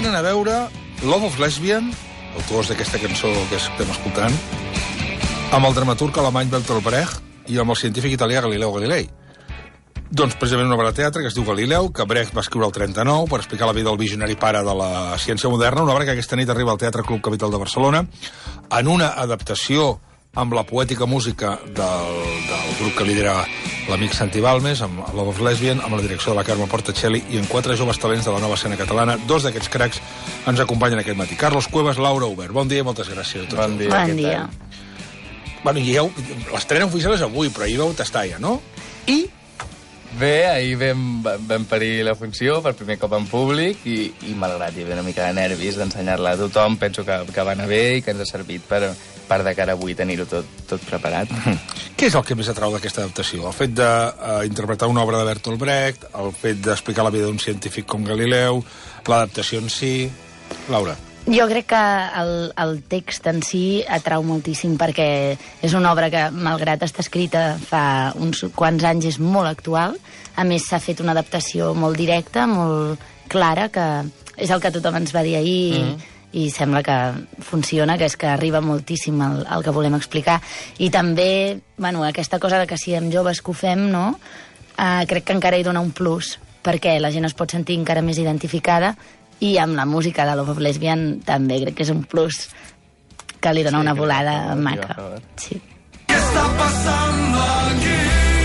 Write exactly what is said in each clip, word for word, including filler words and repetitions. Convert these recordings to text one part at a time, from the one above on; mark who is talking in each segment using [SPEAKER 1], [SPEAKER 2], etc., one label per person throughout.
[SPEAKER 1] venen a veure Love of Lesbian, autors d'aquesta cançó que estem escoltant, amb el dramaturg alemany Bertolt Brecht i amb el científic italià Galileo Galilei. Doncs precisament una obra de teatre que es diu Galileu, que Brecht va escriure el trenta-nou per explicar la vida del visionari pare de la ciència moderna, una obra que aquesta nit arriba al Teatre Club Capital de Barcelona, en una adaptació amb la poètica música del, del grup que lidera l'amic Santi Balmes, amb Love of Lesbian, amb la direcció de la Carme Portacelli i en quatre joves talents de la nova escena catalana. Dos d'aquests cracs ens acompanyen aquest matí. Carlos Cuevas, Laura Obert. Bon dia i moltes gràcies.
[SPEAKER 2] Bon dia.
[SPEAKER 3] Bon dia.
[SPEAKER 1] Bueno, ja heu... l'estrena oficial és avui, però ahir vau tastar ja, no? I...
[SPEAKER 2] Bé, ahir vam, vam parir la funció per primer cop en públic i, i malgrat hi havia una mica de nervis d'ensenyar-la a tothom, penso que, que va anar bé i que ens ha servit per, per de cara avui tenir-ho tot, tot preparat.
[SPEAKER 1] Què és el que més atrau d'aquesta adaptació? El fet d'interpretar uh, una obra de Bertolt Brecht, el fet d'explicar la vida d'un científic com Galileu, l'adaptació en si... Laura.
[SPEAKER 3] Jo crec que el, el text en si atrau moltíssim perquè és una obra que, malgrat està escrita fa uns quants anys, és molt actual. A més, s'ha fet una adaptació molt directa, molt clara, que és el que tothom ens va dir ahir mm. i, i sembla que funciona, que és que arriba moltíssim el, el que volem explicar. I també, bueno, aquesta cosa de que siguem joves que ho fem, no? Uh, crec que encara hi dona un plus, perquè la gent es pot sentir encara més identificada. I amb la música de Love of Lesbian també crec que és un plus que li dona sí, una volada que maca. Sí. ¿Qué está pasando aquí?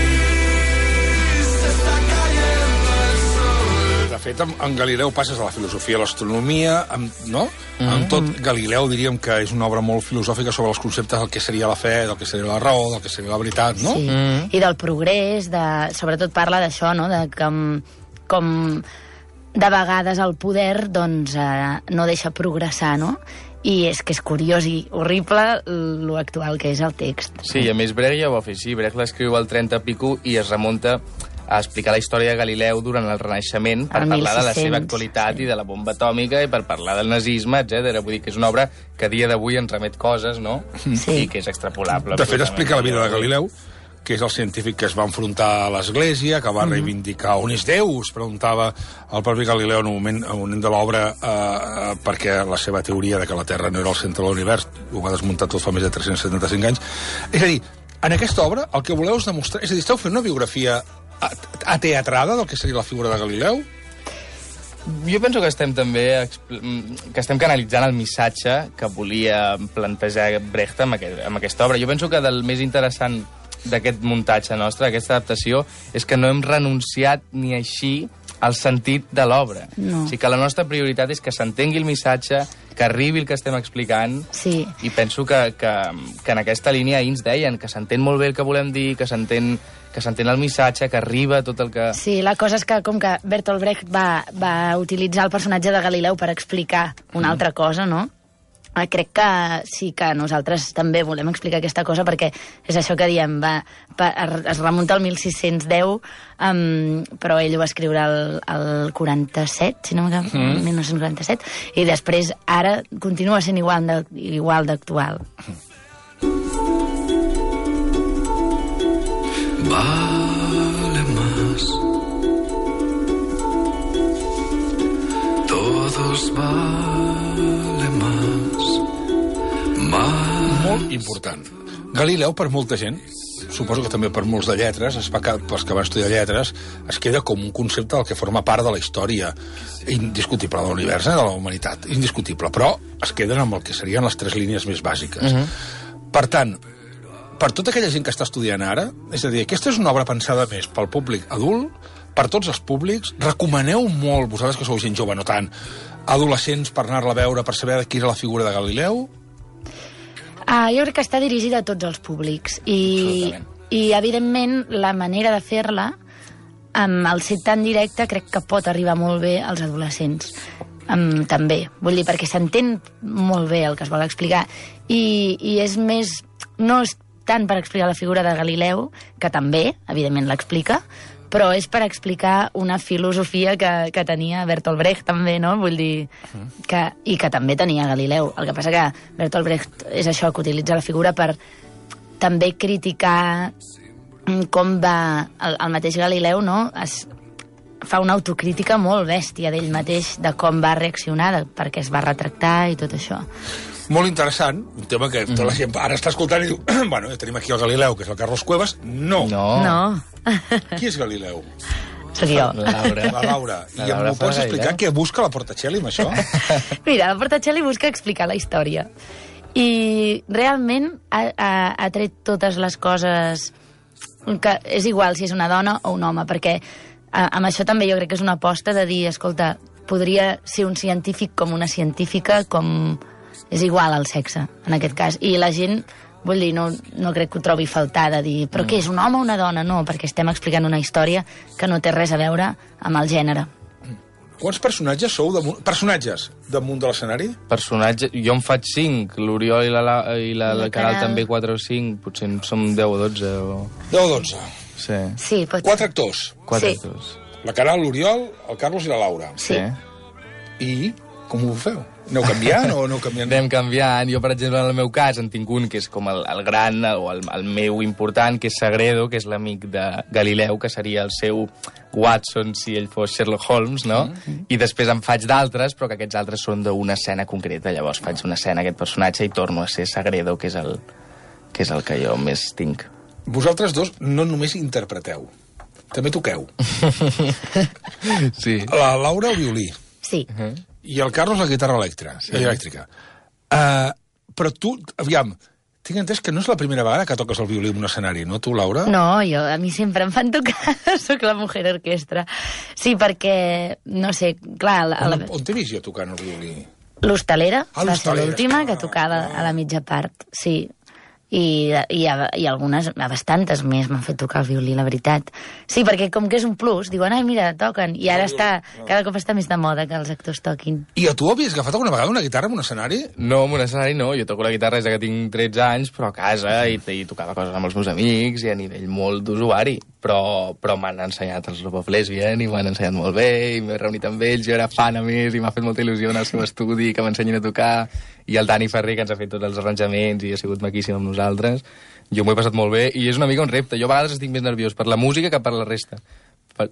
[SPEAKER 3] Se está cayendo el sol.
[SPEAKER 1] De fet, amb, amb Galileu passes a la filosofia, a l'astronomia, amb, no? Mm. Amb tot, Galileu diríem que és una obra molt filosòfica sobre els conceptes del que seria la fe, del que seria la raó, del que seria la veritat, no?
[SPEAKER 3] Sí, mm. i del progrés, de, sobretot parla d'això, no? De com... com de vegades el poder doncs, eh, no deixa progressar, no? I és que és curiós i horrible lo actual que és el text.
[SPEAKER 2] Sí, i a més Brecht ja ho va fer així. Brecht l'escriu al trenta pico i es remunta a explicar la història de Galileu durant el Renaixement per
[SPEAKER 3] el
[SPEAKER 2] parlar
[SPEAKER 3] mil sis-cents.
[SPEAKER 2] de la seva actualitat sí. i de la bomba atòmica i per parlar del nazisme, etcètera. Vull dir que és una obra que a dia d'avui ens remet coses, no?
[SPEAKER 3] Sí.
[SPEAKER 2] I que és extrapolable.
[SPEAKER 1] De fet, explica la vida de Galileu, que és el científic que es va enfrontar a l'Església, que va reivindicar on és Déu, es preguntava el propi Galileu en un moment, en un moment de l'obra, eh, perquè la seva teoria de que la Terra no era el centre de l'univers ho va desmuntar tot fa més de tres-cents setanta-cinc anys. És a dir, en aquesta obra el que voleu és demostrar... És a dir, esteu fent una biografia ateatrada del que seria la figura de Galileu?
[SPEAKER 2] Jo penso que estem també que estem canalitzant el missatge que volia plantejar Brecht amb, aquest, amb aquesta obra. Jo penso que del més interessant d'aquest muntatge nostre, d'aquesta adaptació, és que no hem renunciat ni així al sentit de l'obra.
[SPEAKER 3] No.
[SPEAKER 2] O sigui que la nostra prioritat és que s'entengui el missatge, que arribi el que estem explicant,
[SPEAKER 3] sí.
[SPEAKER 2] i penso que, que, que en aquesta línia ahir ens deien que s'entén molt bé el que volem dir, que s'entén que s'entén el missatge, que arriba tot el que...
[SPEAKER 3] Sí, la cosa és que com que Bertolt Brecht va, va utilitzar el personatge de Galileu per explicar una mm. altra cosa, no? Crec que sí que nosaltres també volem explicar aquesta cosa perquè és això que diem, va, va, es remunta al mil sis-cents deu, um, però ell ho va escriure el, el quaranta-set, si no m'equivoco, mm. mil nou-cents quaranta-set, i després ara continua sent igual de, igual d'actual.
[SPEAKER 4] Vale más. Todos vale más.
[SPEAKER 1] Molt important. Galileu, per molta gent, suposo que també per molts de lletres, es va, pels que van estudiar lletres, es queda com un concepte del que forma part de la història indiscutible de l'univers, eh, de la humanitat, indiscutible, però es queden amb el que serien les tres línies més bàsiques. Uh -huh. Per tant, per tota aquella gent que està estudiant ara, és a dir, aquesta és una obra pensada més pel públic adult, per tots els públics, recomaneu molt, vosaltres que sou gent jove, no tant, adolescents per anar-la a veure, per saber qui era la figura de Galileu?
[SPEAKER 3] Uh, jo crec que està dirigida a tots els públics i, i evidentment la manera de fer-la amb el set tan directe crec que pot arribar molt bé als adolescents um, també, vull dir, perquè s'entén molt bé el que es vol explicar i, i és més, no és tant per explicar la figura de Galileu, que també, evidentment l'explica, però és per explicar una filosofia que, que tenia Bertolt Brecht també, no? Vull dir, que, i que també tenia Galileu. El que passa que Bertolt Brecht és això, que utilitza la figura per també criticar com va el, el mateix Galileu, no? Es, fa una autocrítica molt bèstia d'ell mateix, de com va reaccionar, perquè es va retractar i tot això.
[SPEAKER 1] Molt interessant, un tema que tota la gent ara està escoltant i diu, bueno, ja tenim aquí el Galileu, que és el Carlos Cuevas. No.
[SPEAKER 2] No.
[SPEAKER 3] No.
[SPEAKER 1] Qui és Galileu?
[SPEAKER 3] Soc jo.
[SPEAKER 2] La Laura.
[SPEAKER 1] La Laura.
[SPEAKER 2] La
[SPEAKER 1] I
[SPEAKER 2] Laura
[SPEAKER 1] m'ho pots
[SPEAKER 2] Ferreira.
[SPEAKER 1] explicar què busca la Portacelli amb això?
[SPEAKER 3] Mira, la Portacelli busca explicar la història. I realment ha, ha, ha tret totes les coses... que és igual si és una dona o un home, perquè a, amb això també jo crec que és una aposta de dir, escolta, podria ser un científic com una científica, com... És igual el sexe, en aquest cas. I la gent, vull dir, no, no crec que ho trobi faltar de dir, però mm. què, és un home o una dona? No, perquè estem explicant una història que no té res a veure amb el gènere.
[SPEAKER 1] Quants personatges sou damunt... Personatges damunt de l'escenari?
[SPEAKER 2] Personatge... Jo en faig cinc, l'Oriol i la, la, i la, la Caral també quatre o cinc, potser en som deu o dotze o...
[SPEAKER 1] deu o dotze.
[SPEAKER 2] Sí.
[SPEAKER 3] Sí, pot ser.
[SPEAKER 1] Quatre actors.
[SPEAKER 2] Quatre
[SPEAKER 3] Sí.
[SPEAKER 2] actors.
[SPEAKER 1] La Caral, l'Oriol, el Carlos i la Laura.
[SPEAKER 3] Sí.
[SPEAKER 1] I com ho feu? Aneu canviant o aneu canviant?
[SPEAKER 2] Anem canviant. Jo, per exemple, en el meu cas, en tinc un que és com el, el gran, o el, el meu important, que és Sagredo, que és l'amic de Galileu, que seria el seu Watson si ell fos Sherlock Holmes, no? Mm-hmm. I després en faig d'altres, però que aquests altres són d'una escena concreta. Llavors faig una escena a aquest personatge i torno a ser Sagredo, que és el que, és el que jo més tinc.
[SPEAKER 1] Vosaltres dos no només interpreteu, també toqueu.
[SPEAKER 2] Sí.
[SPEAKER 1] La Laura, el violí.
[SPEAKER 3] Sí.
[SPEAKER 2] Uh -huh.
[SPEAKER 1] I el Carlos, la guitarra elèctrica. Sí. elèctrica. Uh, però tu, aviam, tinc entès que no és la primera vegada que toques el violí en un escenari, no, tu, Laura?
[SPEAKER 3] No, jo, a mi sempre em fan tocar, sóc la mujer orquestra. Sí, perquè, no sé, clar... La,
[SPEAKER 1] On,
[SPEAKER 3] la...
[SPEAKER 1] on t'he vist jo tocant el violí?
[SPEAKER 3] L'Hostalera
[SPEAKER 1] Ah,
[SPEAKER 3] va ser
[SPEAKER 1] l'Hostalera.
[SPEAKER 3] l'última que tocava a la mitja part, sí. I, i, i algunes, a bastantes més m'han fet tocar el violí, la veritat. Sí, perquè com que és un plus, diuen, ai, mira, toquen. I ara està, cada cop està més de moda que els actors toquin.
[SPEAKER 1] I a tu havies agafat alguna vegada una guitarra en un escenari?
[SPEAKER 2] No, en un escenari no. Jo toco la guitarra des que tinc tretze anys, però a casa, i, i tocava coses amb els meus amics, i a nivell molt d'usuari. Però, però m'han ensenyat els Love of Lesbian, i m'han ensenyat molt bé, i m'he reunit amb ells, jo era fan a més, i m'ha fet molta il·lusió en el seu estudi, que m'ensenyin a tocar, i el Dani Ferrer, que ens ha fet tots els arranjaments, i ha sigut maquíssim amb nosaltres. Jo m'ho he passat molt bé, i és una mica un repte. Jo a vegades estic més nerviós per la música que per la resta. Per...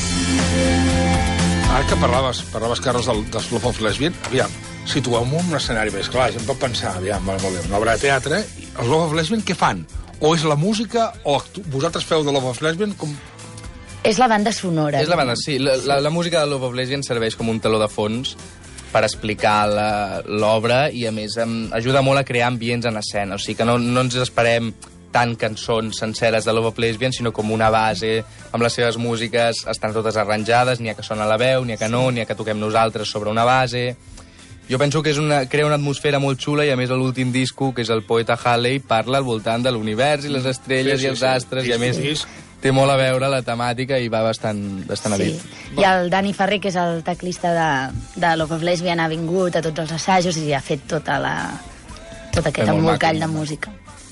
[SPEAKER 1] Ara que parlaves, parlaves Carlos, del, dels Love of Lesbian, aviam, situeu-m'ho en un escenari més clar, la gent pot pensar, aviam, molt bé, una obra de teatre, i els Love of Lesbian què fan? O és la música, o actu... vosaltres feu de Love of Lesbian com...
[SPEAKER 3] És la banda sonora.
[SPEAKER 2] És la banda, sí. La, la, la música de Love of Lesbian serveix com un taló de fons per explicar l'obra i, a més, em, ajuda molt a crear ambients en escena. O sigui que no, no ens esperem tant cançons senceres de Love of Lesbian, sinó com una base amb les seves músiques, estan totes arranjades, n'hi ha que sona la veu, n'hi ha que no, n'hi ha que toquem nosaltres sobre una base. Jo penso que és una, crea una atmosfera molt xula i, a més, l'últim disco, que és el Poeta Halley, parla al voltant de l'univers i les estrelles
[SPEAKER 1] Sí, sí,
[SPEAKER 2] i els
[SPEAKER 1] sí.
[SPEAKER 2] astres,
[SPEAKER 1] Disc,
[SPEAKER 2] i, a més,
[SPEAKER 1] disc.
[SPEAKER 2] té molt a veure la temàtica i va bastant, bastant a
[SPEAKER 3] Sí.
[SPEAKER 2] dit.
[SPEAKER 3] I el Dani Ferrer, que és el teclista de, de Love of Lesbian, ha vingut a tots els assajos i ha fet tota la, tot aquest
[SPEAKER 2] És molt
[SPEAKER 3] embolcall
[SPEAKER 2] maco.
[SPEAKER 3] de música.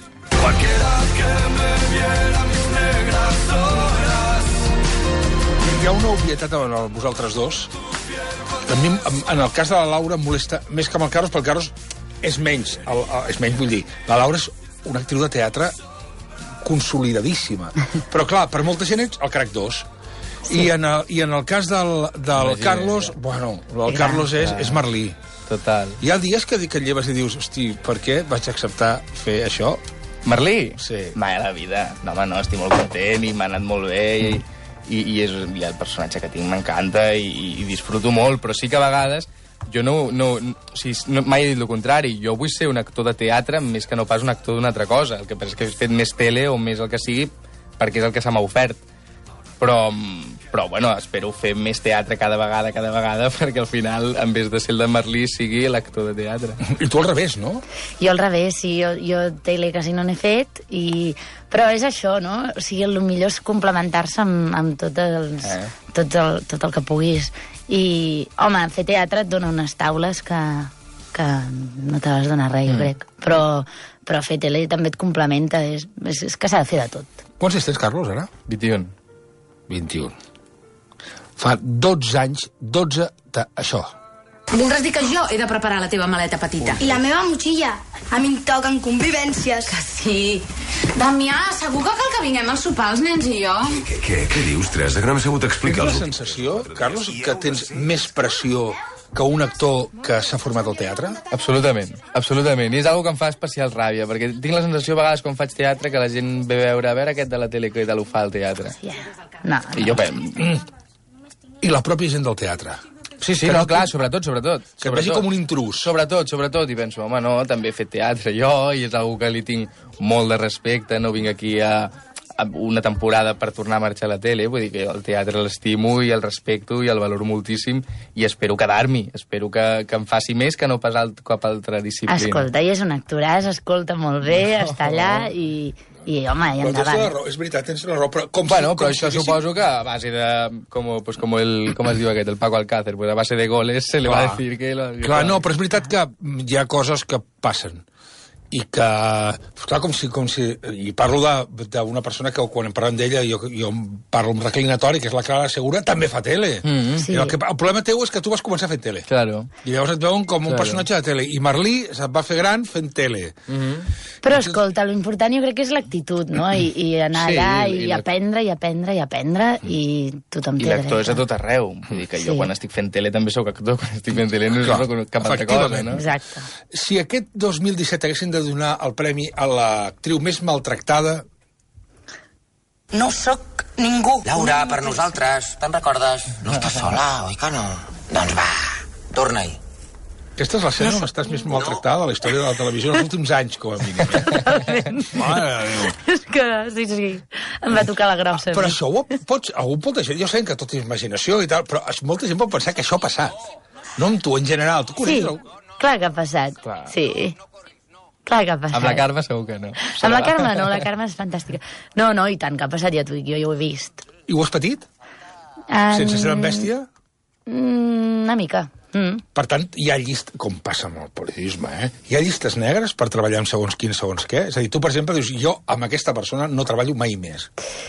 [SPEAKER 1] Hi ha una obvietat en vosaltres dos. A mi, en el cas de la Laura, em molesta més que amb el Carlos, perquè el Carlos és menys. El, el, és menys, vull dir, la Laura és una actriu de teatre consolidadíssima. Però, clar, per molta gent ets el crac dos. Sí. I, en el, I en el cas del, del
[SPEAKER 2] Imagina,
[SPEAKER 1] Carlos,
[SPEAKER 2] ja.
[SPEAKER 1] bueno, el
[SPEAKER 3] Ja.
[SPEAKER 1] Carlos és, és Merlí.
[SPEAKER 2] Total.
[SPEAKER 1] Hi ha dies que, que et lleves i dius, hosti, per què vaig acceptar fer això?
[SPEAKER 2] Merlí?
[SPEAKER 1] Sí.
[SPEAKER 2] Mai a la vida. No, home, no, estic molt content i m'ha anat molt bé i, i, i, és, i el personatge que tinc m'encanta i, i disfruto molt, però sí que a vegades jo no, no, o sigui, no, mai he dit el contrari. Jo vull ser un actor de teatre més que no pas un actor d'una altra cosa. El que passa és que he fet més tele o més el que sigui perquè és el que se m'ha ofert. Però, però, bueno, espero fer més teatre cada vegada, cada vegada, perquè al final, en vez de ser el de Merlí, sigui l'actor de teatre.
[SPEAKER 1] I tu al revés, no?
[SPEAKER 3] Jo al revés, sí, jo, jo tele quasi no n'he fet, i... però és això, no? O sigui, el millor és complementar-se amb, amb tot, els,
[SPEAKER 2] Eh.
[SPEAKER 3] tot, el, tot el que puguis. I, home, fer teatre et dona unes taules que, que no te vas donar res, jo
[SPEAKER 2] Mm.
[SPEAKER 3] crec. Però, però fer tele també et complementa, és, és, és que s'ha de fer de tot.
[SPEAKER 1] Quants anys tens, Carlos, ara?
[SPEAKER 2] vint-i-un.
[SPEAKER 1] vint-i-un. Fa dotze anys, dotze d'això.
[SPEAKER 5] Voldràs dir que jo he de preparar la teva maleta petita?
[SPEAKER 6] I la meva motxilla. A mi em toquen convivències.
[SPEAKER 5] Que sí. Damià, segur que cal que vinguem al sopar, els nens i jo?
[SPEAKER 6] Què, què, què dius, Teresa? Que no m'he sabut
[SPEAKER 1] Tens
[SPEAKER 6] explicar.
[SPEAKER 1] la sensació, Carlos, que tens més pressió que un actor que s'ha format al teatre?
[SPEAKER 2] Absolutament, absolutament. I és una que em fa especial ràbia, perquè tinc la sensació a vegades quan faig teatre que la gent ve a veure, a veure aquest de la tele que tal ho fa al teatre.
[SPEAKER 3] Yeah. No,
[SPEAKER 2] I jo,
[SPEAKER 1] Mm. I la pròpia gent del teatre.
[SPEAKER 2] sí, sí,
[SPEAKER 1] Que
[SPEAKER 2] no,
[SPEAKER 1] no-
[SPEAKER 2] clar, sobretot, sobretot.
[SPEAKER 1] Que et vegi com un intrus.
[SPEAKER 2] Sobretot, sobretot, i penso, home, no, també he fet teatre jo, i és una que li tinc molt de respecte, no vinc aquí a, a una temporada per tornar a marxar a la tele, vull dir que jo el teatre l'estimo i el respecto i el valoro moltíssim, i espero quedar-m'hi, espero que, que em faci més que no pas alt, cap altra disciplina.
[SPEAKER 3] escolta, i és un actoràs, escolta molt bé, està allà i, i home, i
[SPEAKER 1] Però tens la
[SPEAKER 3] endavant.
[SPEAKER 1] raó, és veritat, tens la raó, però com
[SPEAKER 2] Bueno,
[SPEAKER 1] si,
[SPEAKER 2] però
[SPEAKER 1] com
[SPEAKER 2] això
[SPEAKER 1] si haguéssim-
[SPEAKER 2] suposo que a base de... Como, pues como el... Com es diu aquest? El Paco Alcácer. Pues a base de goles se le va a
[SPEAKER 1] Clar.
[SPEAKER 2] decir que... Lo, que
[SPEAKER 1] Clar, no, però és veritat que hi ha coses que passen i que, pues clar, com si, com si, i parlo de- d'una persona que quan em parlem d'ella, jo, jo parlo amb reclinatori, que és la Clara Segura, també fa tele.
[SPEAKER 2] Mm -hmm.
[SPEAKER 3] Sí.
[SPEAKER 1] I el, que, el problema teu és que tu vas començar fent tele.
[SPEAKER 2] Claro.
[SPEAKER 1] I llavors et veuen com un
[SPEAKER 2] Claro.
[SPEAKER 1] personatge de tele. I Merlí se't va fer gran fent tele.
[SPEAKER 2] Mm -hmm.
[SPEAKER 3] Però escolta, l'important jo crec que és l'actitud, no? I, i anar
[SPEAKER 2] Sí,
[SPEAKER 3] allà
[SPEAKER 2] i
[SPEAKER 3] i,
[SPEAKER 2] la-
[SPEAKER 3] aprendre i aprendre i aprendre i tothom
[SPEAKER 2] I
[SPEAKER 3] té
[SPEAKER 2] l'actor és a
[SPEAKER 3] dret.
[SPEAKER 2] tot arreu. Vull dir que jo
[SPEAKER 3] Sí.
[SPEAKER 2] quan estic fent tele també sóc actor, quan estic fent tele no és
[SPEAKER 1] Clar,
[SPEAKER 2] no, cap altra cosa,
[SPEAKER 1] efectivament.
[SPEAKER 2] no?
[SPEAKER 3] Exacte.
[SPEAKER 1] Si aquest dos mil disset haguessin de donar el premi a l'actriu més maltractada,
[SPEAKER 7] No sóc ningú. Laura, per nosaltres, te'n recordes? No estàs sola, oi que no? Doncs va, torna-hi.
[SPEAKER 1] aquesta és l'escena on estàs més maltractada de la història de la televisió en els últims anys, com a mínim. Eh? Mare de Déu.
[SPEAKER 3] És que, sí, sí, em va tocar la grossa. a
[SPEAKER 1] Però
[SPEAKER 3] mi.
[SPEAKER 1] això ho pots... Algú pot deixar... Jo sé que tot és imaginació i tal, però molta gent pot pensar que això ha passat. No amb tu, en general. Tu
[SPEAKER 3] Sí,
[SPEAKER 1] coneixes algú?
[SPEAKER 3] clar que ha passat.
[SPEAKER 2] Clar.
[SPEAKER 3] Sí. Clar que ha passat.
[SPEAKER 2] Amb la Carme segur que no.
[SPEAKER 3] Amb la Carme no, la Carme és fantàstica. No, no, i tant que ha passat, ja t'ho dic, jo ja ho he vist.
[SPEAKER 1] I ho has patit?
[SPEAKER 3] Um,
[SPEAKER 1] Sense ser tan bèstia?
[SPEAKER 3] Mm, una mica. Mm.
[SPEAKER 1] Per tant, hi ha llistes, com passa amb el periodisme, eh? Hi ha llistes negres per treballar amb segons quin, segons què? És a dir, tu, per exemple, dius, jo amb aquesta persona no treballo mai més.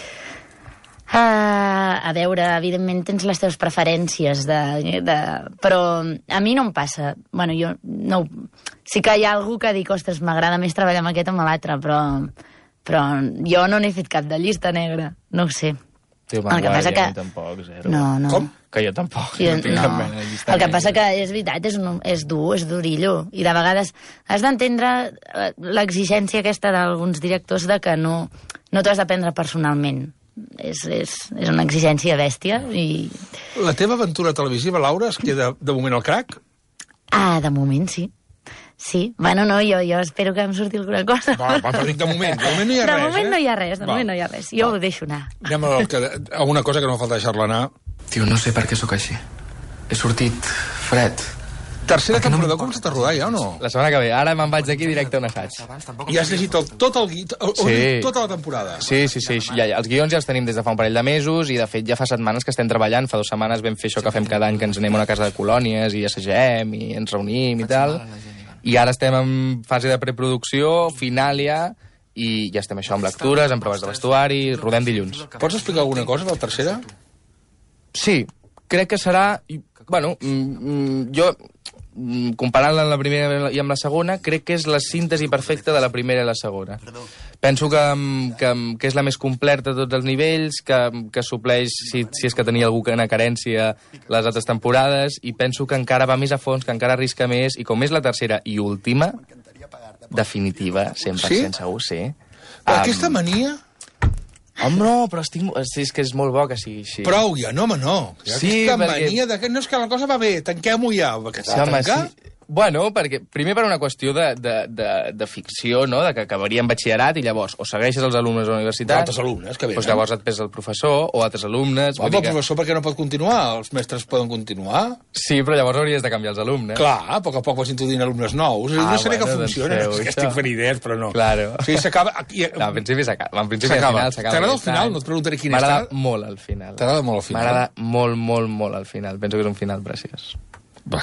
[SPEAKER 3] Uh, a veure, evidentment tens les teves preferències, de, de, però a mi no em passa. Bueno, jo no... Sí que hi ha algú que dic, ostres, m'agrada més treballar amb aquest o amb l'altre, però, però jo no n'he fet cap de llista negra. No ho sé.
[SPEAKER 2] Tio,
[SPEAKER 3] El que passa que...
[SPEAKER 2] tampoc, zero.
[SPEAKER 3] No, no.
[SPEAKER 1] Com?
[SPEAKER 2] Que jo tampoc.
[SPEAKER 3] Jo,
[SPEAKER 2] no tinc cap
[SPEAKER 3] no.
[SPEAKER 2] mena de llista
[SPEAKER 3] El que
[SPEAKER 2] negra.
[SPEAKER 3] passa que és veritat, és, un, és dur, és durillo. I de vegades has d'entendre eh, l'exigència aquesta d'alguns directors de que no, no t'ho has de prendre personalment. És, és, és una exigència bèstia i...
[SPEAKER 1] La teva aventura televisiva, Laura, es queda de moment al crac?
[SPEAKER 3] Ah, de moment sí. Sí, bueno, no, jo, jo espero que em surti alguna cosa.
[SPEAKER 1] Va, va, però dic de moment. De moment no hi ha
[SPEAKER 3] de
[SPEAKER 1] res,
[SPEAKER 3] moment
[SPEAKER 1] eh?
[SPEAKER 3] no hi ha res, de
[SPEAKER 1] Va.
[SPEAKER 3] moment no hi ha res. Jo
[SPEAKER 1] Va.
[SPEAKER 3] ho deixo anar.
[SPEAKER 1] Anem a, que, a una cosa que no falta deixar-la anar.
[SPEAKER 4] Tio, no sé per què sóc així. He sortit fred.
[SPEAKER 1] Tercera temporada, com s'ha rodar ja o no?
[SPEAKER 2] La setmana que ve. Ara me'n vaig d'aquí directe a un assaig.
[SPEAKER 1] I has llegit el, tot el gui... El,
[SPEAKER 2] Sí.
[SPEAKER 1] tota la temporada.
[SPEAKER 2] Sí, sí, sí. Ja, ja, els guions ja els tenim des de fa un parell de mesos i, de fet, ja fa setmanes que estem treballant. Fa dues setmanes vam fer això que fem cada any, que ens anem a una casa de colònies i assagem i ens reunim i tal. I ara estem en fase de preproducció, final ja, i ja estem això amb lectures, amb proves de vestuari, rodem dilluns.
[SPEAKER 1] Pots explicar alguna cosa de la tercera?
[SPEAKER 2] Sí, crec que serà... i, Bueno, mm, mm, jo, mm, comparant-la amb la primera i amb la segona, crec que és la síntesi perfecta de la primera i la segona. Penso que, mm, que, que és la més completa a tots els nivells, que, que supleix, si, si és que tenia alguna carència, les altres temporades, i penso que encara va més a fons, que encara arrisca més, i com és la tercera i última, definitiva, cent per cent
[SPEAKER 1] Sí?
[SPEAKER 2] segur, sí.
[SPEAKER 1] Però aquesta mania...
[SPEAKER 2] Home, no, però estic... Sí, és que és molt bo que sigui així.
[SPEAKER 1] Prou ja, no, home, no. Hi ha
[SPEAKER 2] Sí,
[SPEAKER 1] aquesta
[SPEAKER 2] perquè-
[SPEAKER 1] mania de que no és que la cosa va bé, tanquem-ho ja. Que
[SPEAKER 2] Sí,
[SPEAKER 1] s'ha de
[SPEAKER 2] home,
[SPEAKER 1] tancar?
[SPEAKER 2] sí. Bueno, perquè, primer per una qüestió de, de, de, de ficció, no?, de que acabaria en batxillerat i llavors o segueixes els alumnes a la universitat...
[SPEAKER 1] Altres alumnes que venen.
[SPEAKER 2] Doncs llavors et pes el professor o altres alumnes...
[SPEAKER 1] Home,
[SPEAKER 2] vull
[SPEAKER 1] però
[SPEAKER 2] dir
[SPEAKER 1] el
[SPEAKER 2] que...
[SPEAKER 1] professor per què no pot continuar? Els mestres poden continuar?
[SPEAKER 2] Sí, però llavors hauries de canviar els alumnes.
[SPEAKER 1] Clar, a poc a poc vas introduint alumnes nous.
[SPEAKER 2] Ah,
[SPEAKER 1] no sé bé
[SPEAKER 2] bueno,
[SPEAKER 1] que
[SPEAKER 2] doncs
[SPEAKER 1] funciona,
[SPEAKER 2] feu
[SPEAKER 1] no és que
[SPEAKER 2] això.
[SPEAKER 1] estic fent idees, però no.
[SPEAKER 2] Claro.
[SPEAKER 1] Sí, s'acaba... Aquí...
[SPEAKER 2] No, en principi s'acaba. En principi al
[SPEAKER 1] S'acaba.
[SPEAKER 2] final s'acaba.
[SPEAKER 1] T'agrada el
[SPEAKER 2] aquest
[SPEAKER 1] final?
[SPEAKER 2] any.
[SPEAKER 1] No et preguntaré quin és.
[SPEAKER 2] M'agrada
[SPEAKER 1] T'agrada-
[SPEAKER 2] molt el final.
[SPEAKER 1] T'agrada molt el final?
[SPEAKER 2] M'agrada molt, molt, molt el final. Penso que és un final preciós.
[SPEAKER 1] Va.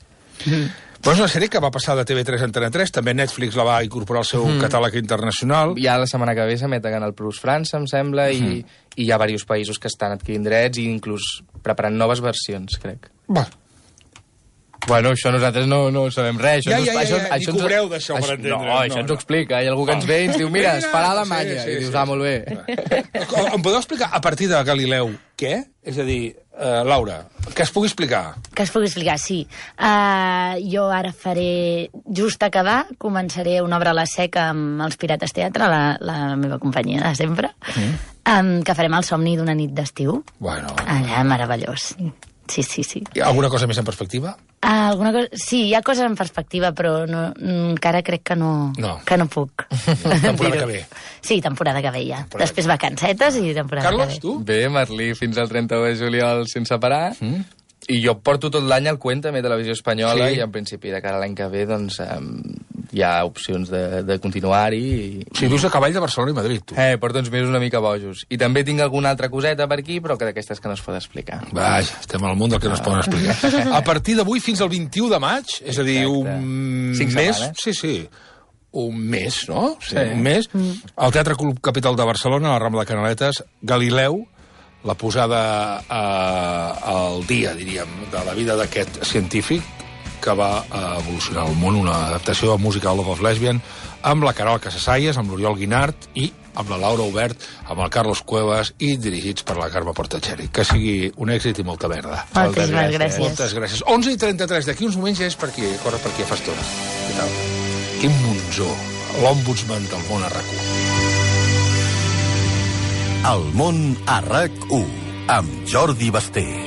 [SPEAKER 1] Però és una sèrie que va passar de T V tres a Antena tres, també Netflix la va incorporar al seu mm. catàleg internacional.
[SPEAKER 2] Ja la setmana que ve s'emetega el Plus França, em sembla, mm. i, i hi ha diversos països que estan adquirint drets i inclús preparant noves versions, crec.
[SPEAKER 1] Va.
[SPEAKER 2] Bueno, això nosaltres no, no sabem res. Això
[SPEAKER 1] Ja,
[SPEAKER 2] ens-
[SPEAKER 1] ja, ja,
[SPEAKER 2] això,
[SPEAKER 1] ja,
[SPEAKER 2] això
[SPEAKER 1] ni
[SPEAKER 2] ens-
[SPEAKER 1] cobreu d'això, per
[SPEAKER 2] això-
[SPEAKER 1] entendre.
[SPEAKER 2] No, això
[SPEAKER 1] No,
[SPEAKER 2] ens
[SPEAKER 1] no.
[SPEAKER 2] ho explica. Hi ha algú que ens ve i ens diu, mira, es farà a
[SPEAKER 1] Sí,
[SPEAKER 2] Alemanya.
[SPEAKER 1] sí,
[SPEAKER 2] I dius,
[SPEAKER 1] sí.
[SPEAKER 2] ah, molt bé.
[SPEAKER 1] Em podeu explicar, a partir de Galileu, què? És a dir, uh, Laura, que es pugui explicar.
[SPEAKER 3] Que es pugui explicar, sí. Uh, jo ara faré, just acabar, començaré una obra a la seca amb els Pirates Teatre, la, la meva companyia de sempre, mm. um, que farem el somni d'una nit d'estiu.
[SPEAKER 1] Bueno.
[SPEAKER 3] Allà, meravellós. Sí, sí, sí.
[SPEAKER 1] Hi ha alguna cosa més en perspectiva?
[SPEAKER 3] Uh, alguna cosa... Sí, hi ha coses en perspectiva, però no, encara crec que no,
[SPEAKER 1] No.
[SPEAKER 3] que no puc.
[SPEAKER 1] Temporada
[SPEAKER 3] dir-ho.
[SPEAKER 1] que ve.
[SPEAKER 3] Sí, temporada que ve ja.
[SPEAKER 1] Temporada
[SPEAKER 3] Després vacancetes i temporada
[SPEAKER 1] Carlos,
[SPEAKER 3] que ve.
[SPEAKER 1] tu?
[SPEAKER 2] Bé, Merlí, fins al trenta-u de juliol sense parar. Mm. I jo porto tot l'any al Cuéntame, Televisió Espanyola,
[SPEAKER 1] Sí.
[SPEAKER 2] i en principi de cara a l'any que ve doncs, um, hi ha opcions de, de continuar-hi. I...
[SPEAKER 1] O sigui, vius a cavall de Barcelona i Madrid, tu.
[SPEAKER 2] Eh, porto uns mesos una mica bojos. I també tinc alguna altra coseta per aquí, però que d'aquestes que no es pot explicar.
[SPEAKER 1] Vaja, estem al món del que no es poden explicar. A partir d'avui fins al vint-i-u de maig, és a dir, un
[SPEAKER 2] Cinc
[SPEAKER 1] mes...
[SPEAKER 2] setmanes.
[SPEAKER 1] Sí, sí. Un mes, no? Sí,
[SPEAKER 2] Sí.
[SPEAKER 1] un mes. Al Teatre Club Capital de Barcelona, a la Rambla de Canaletes, Galileu, la posada eh, al dia, diríem, de la vida d'aquest científic que va eh, evolucionar el món, una adaptació de música de Love of Lesbian, amb la Caral Casasalles, amb l'Oriol Guinart i amb la Laura Obert, amb el Carlos Cuevas i dirigits per la Carme Portacheri. Que sigui un èxit i molta merda.
[SPEAKER 3] Moltíssimes gràcies.
[SPEAKER 1] Moltes gràcies. onze i trenta-tres, d'aquí uns moments ja és per aquí, corre per aquí a fa estona. Què tal? Quim Monzó, l'ombudsman del món a RAC u.
[SPEAKER 8] El món a RAC u, amb Jordi Basté.